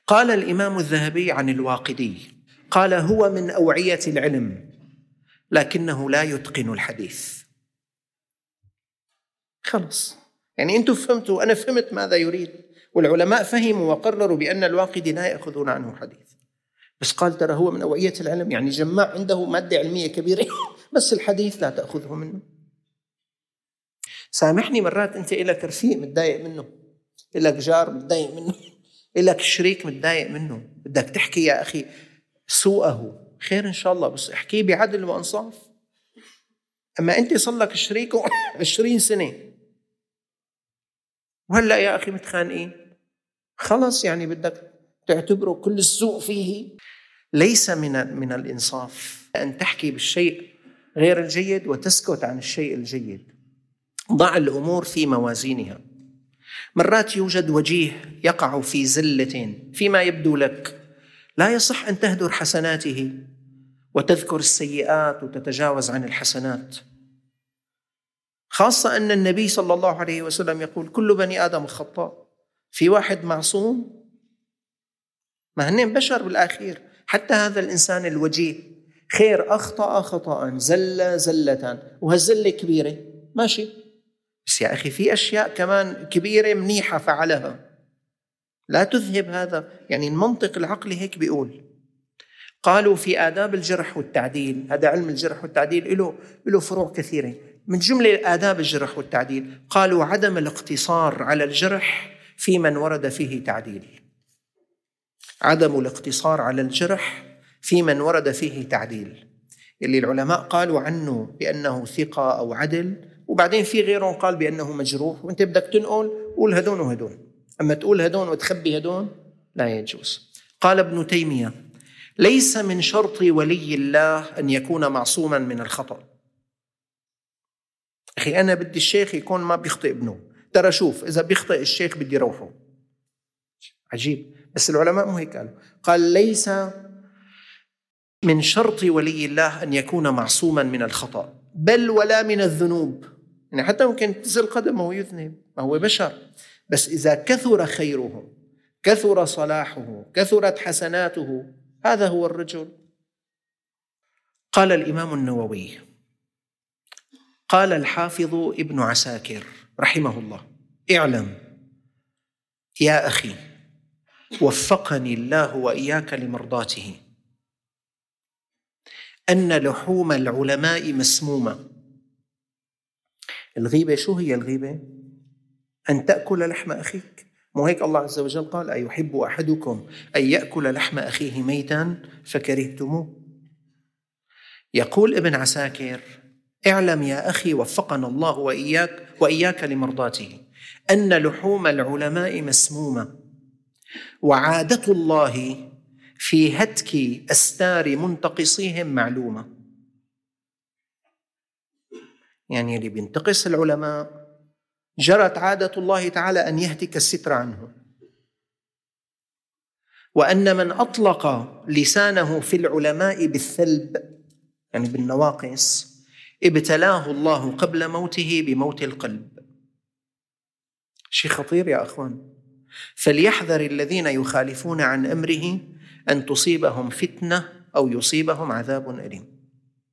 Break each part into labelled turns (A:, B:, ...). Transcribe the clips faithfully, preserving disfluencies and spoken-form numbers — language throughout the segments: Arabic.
A: قال الإمام الذهبي عن الواقدي قال: هو من أوعية العلم لكنه لا يتقن الحديث. خلص، يعني أنتم فهمتوا، أنا فهمت ماذا يريد، والعلماء فهموا وقرروا بأن الواقدي لا يأخذون عنه حديث، بس قال ترى هو من أوعية العلم، يعني جماع عنده مادة علمية كبيرة بس الحديث لا تأخذه منه. سامحني، مرات أنت إلك رفيق متضايق منه، إلك جار متضايق منه، إلك شريك متضايق منه، بدك تحكي يا أخي سوءه، خير إن شاء الله، بس احكيه بعدل وإنصاف. أما أنت صلك شريكه عشرين سنة وهلأ يا أخي متخانقين، خلص يعني بدك تعتبره كل السوء فيه. ليس من من الإنصاف أن تحكي بالشيء غير الجيد وتسكت عن الشيء الجيد. ضع الأمور في موازينها. مرات يوجد وجيه يقع في زلة فيما يبدو لك، لا يصح أن تهدر حسناته وتذكر السيئات وتتجاوز عن الحسنات، خاصة أن النبي صلى الله عليه وسلم يقول: كل بني آدم خطاء. في واحد معصوم؟ ما هن بشر بالآخير. حتى هذا الإنسان الوجيه خير أخطأ خطأ، زل زلة، وهالزلة كبيرة ماشي، بس يا أخي في أشياء كمان كبيرة منيحة فعلها، لا تذهب هذا. يعني المنطق العقلي هيك بيقول. قالوا في آداب الجرح والتعديل، هذا علم الجرح والتعديل له له فروع كثيرة، من جملة آداب الجرح والتعديل قالوا عدم الاقتصار على الجرح في من ورد فيه تعديل. عدم الاقتصار على الجرح في من ورد فيه تعديل، اللي العلماء قالوا عنه بأنه ثقة أو عدل، وبعدين في غيرهم قال بأنه مجروح، وانت بدك تنقل قول هدون وهدون، أما تقول هدون وتخبي هدون لا يجوز. قال ابن تيمية: ليس من شرط ولي الله أن يكون معصوما من الخطأ. أخي أنا بدي الشيخ يكون ما بيخطئ ابنه، ترى شوف إذا بيخطئ الشيخ بدي روحه. عجيب، بس العلماء مو هيك قالوا. قال: ليس من شرط ولي الله أن يكون معصوما من الخطأ، بل ولا من الذنوب. يعني حتى ممكن تزل قدمه ويذنب، ما هو بشر، بس إذا كثر خيره، كثر صلاحه، كثرت حسناته، هذا هو الرجل. قال الإمام النووي، قال الحافظ ابن عساكر رحمه الله: اعلم يا أخي وفقني الله وإياك لمرضاته أن لحوم العلماء مسمومة. الغيبة شو هي الغيبة؟ أن تأكل لحم أخيك. مو هيك الله عز وجل قال: أيحب أحدكم أن يأكل لحم أخيه ميتا فكرهتموه؟ يقول ابن عساكر: اعلم يا أخي وفقنا الله وإياك وإياك لمرضاته أن لحوم العلماء مسمومة، وعادة الله في هتك أستار منتقصيهم معلومة. يعني اللي بينتقص العلماء جرت عادة الله تعالى أن يهتك الستر عنه، وأن من أطلق لسانه في العلماء بالثلب، يعني بالنواقص، ابتلاه الله قبل موته بموت القلب. شيء خطير يا أخوان. فليحذر الذين يخالفون عن أمره أن تصيبهم فتنة أو يصيبهم عذاب أليم.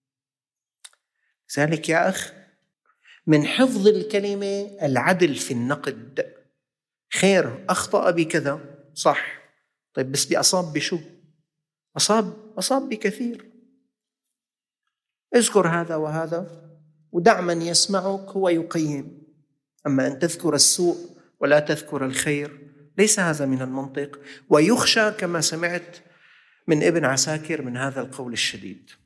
A: ذلك يا أخ من حفظ الكلمة العدل في النقد. خير أخطأ بكذا صح، طيب بس بأصاب بشو؟ أصاب أصاب بكثير. اذكر هذا وهذا ودع من يسمعك هو يقيم. أما أن تذكر السوء ولا تذكر الخير ليس هذا من المنطق، ويخشى كما سمعت من ابن عساكر من هذا القول الشديد.